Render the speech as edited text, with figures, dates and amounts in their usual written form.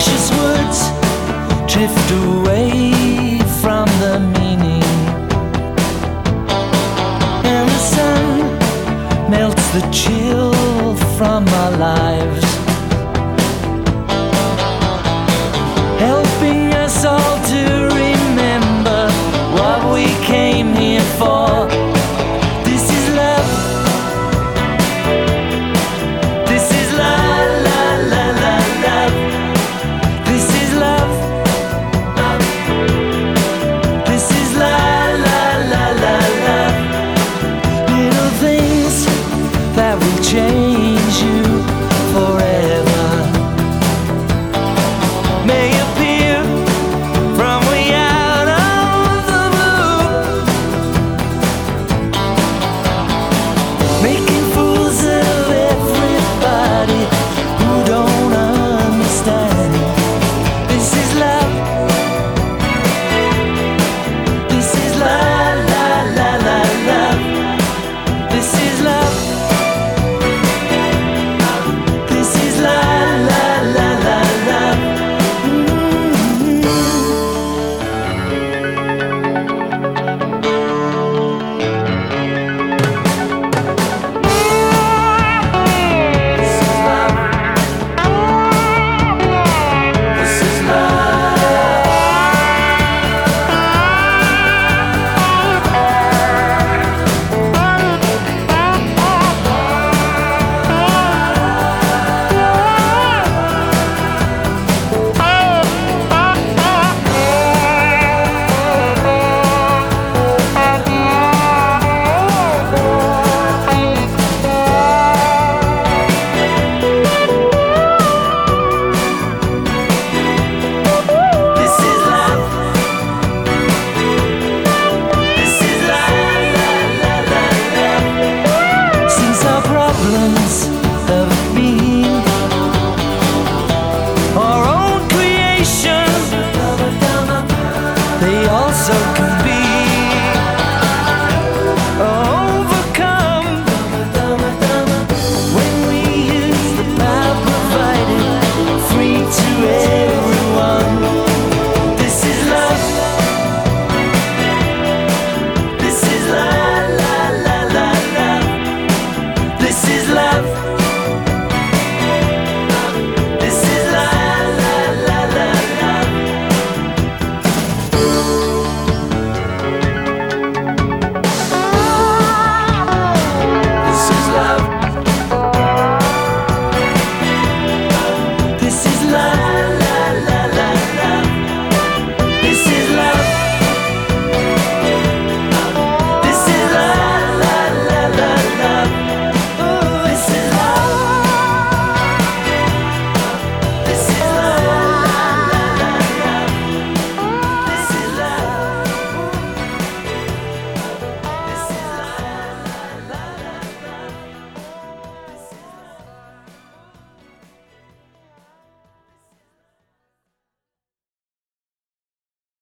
precious words drift away from the meaning, and the sun melts the chill from our lives, helping us all to remember what we came here for. This is love. This is la la la la love. This is love. This is la la la la love. Little things that will change you forever. May